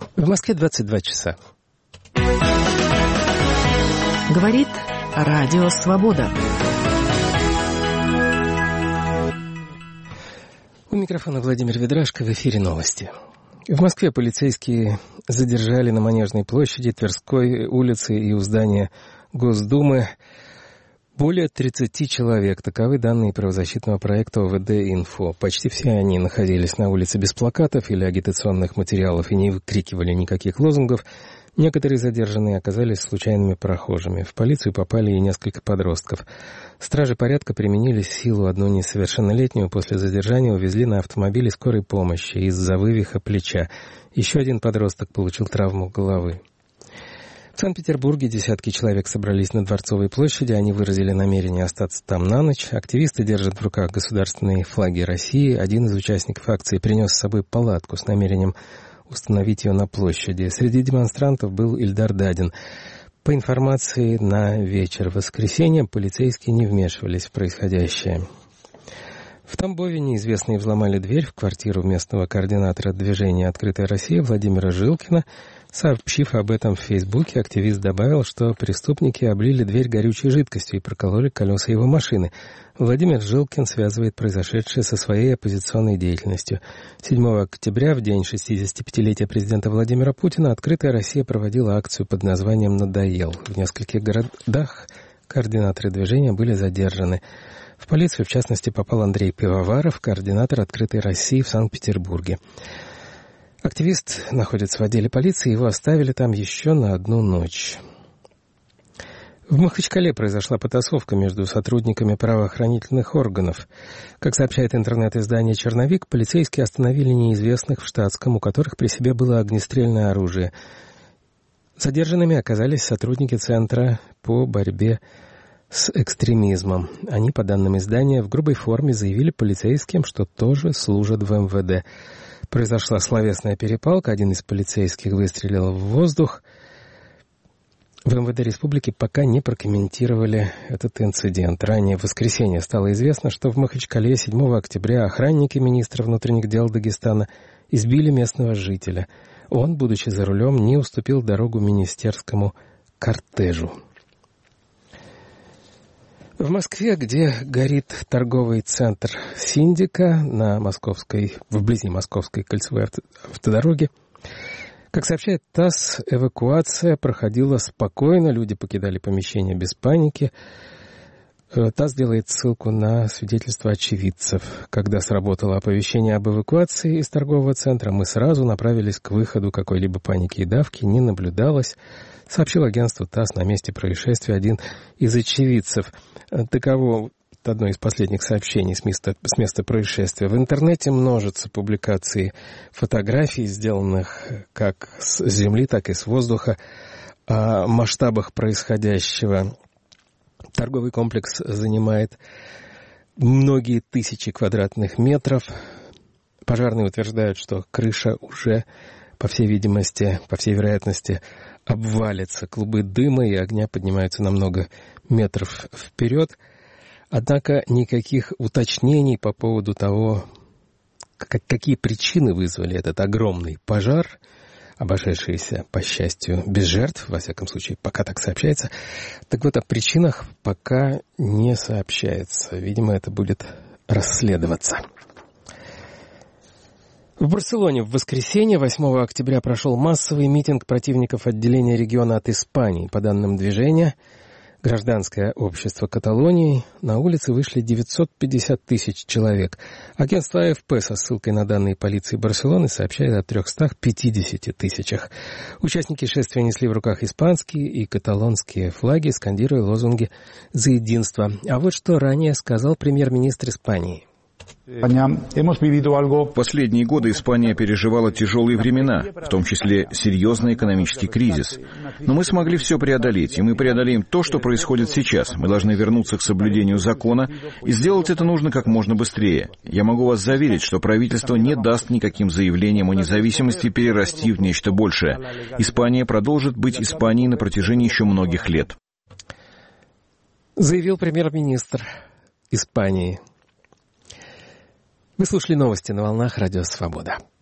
В Москве 22 часа. Говорит Радио Свобода. У микрофона Владимир Ведрашко, в эфире новости. В Москве полицейские задержали на Манежной площади, Тверской улице и у здания Госдумы более 30 человек. Таковы данные правозащитного проекта ОВД-Инфо. Почти все они находились на улице без плакатов или агитационных материалов и не выкрикивали никаких лозунгов. Некоторые задержанные оказались случайными прохожими. В полицию попали и несколько подростков. Стражи порядка применили силу. Одну несовершеннолетнюю после задержания увезли на автомобиле скорой помощи из-за вывиха плеча. Еще один подросток получил травму головы. В Санкт-Петербурге десятки человек собрались на Дворцовой площади. Они выразили намерение остаться там на ночь. Активисты держат в руках государственные флаги России. Один из участников акции принес с собой палатку с намерением установить ее на площади. Среди демонстрантов был Ильдар Дадин. По информации, на вечер воскресенья полицейские не вмешивались в происходящее. В Тамбове неизвестные взломали дверь в квартиру местного координатора движения «Открытая Россия» Владимира Жилкина. Сообщив об этом в Фейсбуке, активист добавил, что преступники облили дверь горючей жидкостью и прокололи колеса его машины. Владимир Жилкин связывает произошедшее со своей оппозиционной деятельностью. 7 октября, в день 65-летия президента Владимира Путина, «Открытая Россия» проводила акцию под названием «Надоел». В нескольких городах координаторы движения были задержаны. В полицию, в частности, попал Андрей Пивоваров, координатор «Открытой России» в Санкт-Петербурге. Активист находится в отделе полиции, его оставили там еще на одну ночь. В Махачкале произошла потасовка между сотрудниками правоохранительных органов. Как сообщает интернет-издание «Черновик», полицейские остановили неизвестных в штатском, у которых при себе было огнестрельное оружие. Задержанными оказались сотрудники Центра по борьбе с экстремизмом. Они, по данным издания, в грубой форме заявили полицейским, что тоже служат в МВД. Произошла словесная перепалка, один из полицейских выстрелил в воздух. В МВД республики пока не прокомментировали этот инцидент. Ранее в воскресенье стало известно, что в Махачкале 7 октября охранники министра внутренних дел Дагестана избили местного жителя. Он, будучи за рулем, не уступил дорогу министерскому кортежу. В Москве, где горит торговый центр «Синдика» вблизи Московской кольцевой автодороги, как сообщает ТАСС, эвакуация проходила спокойно, люди покидали помещение без паники. ТАСС делает ссылку на свидетельства очевидцев. Когда сработало оповещение об эвакуации из торгового центра, мы сразу направились к выходу, какой-либо паники и давки не наблюдалось, сообщил агентству ТАСС на месте происшествия один из очевидцев. Таково одно из последних сообщений с места происшествия. В интернете множатся публикации фотографий, сделанных как с земли, так и с воздуха, о масштабах происходящего. Торговый комплекс занимает многие тысячи квадратных метров. Пожарные утверждают, что крыша уже, по всей вероятности, обвалится. Клубы дыма и огня поднимаются на много метров вперед. Однако никаких уточнений по поводу того, какие причины вызвали этот огромный пожар, обошедшийся, по счастью, без жертв, во всяком случае, пока так сообщается. Так вот, о причинах пока не сообщается. Видимо, это будет расследоваться. В Барселоне в воскресенье, 8 октября, прошел массовый митинг противников отделения региона от Испании. По данным движения «Гражданское общество Каталонии», на улицы вышли 950 тысяч человек. Агентство АФП со ссылкой на данные полиции Барселоны сообщает о 350 тысячах. Участники шествия несли в руках испанские и каталонские флаги, скандируя лозунги «За единство». А вот что ранее сказал премьер-министр Испании. В последние годы Испания переживала тяжелые времена, в том числе серьезный экономический кризис. Но мы смогли все преодолеть, и мы преодолеем то, что происходит сейчас. Мы должны вернуться к соблюдению закона, и сделать это нужно как можно быстрее. Я могу вас заверить, что правительство не даст никаким заявлениям о независимости перерасти в нечто большее. Испания продолжит быть Испанией на протяжении еще многих лет. Заявил премьер-министр Испании. Вы слушали новости на волнах Радио Свобода.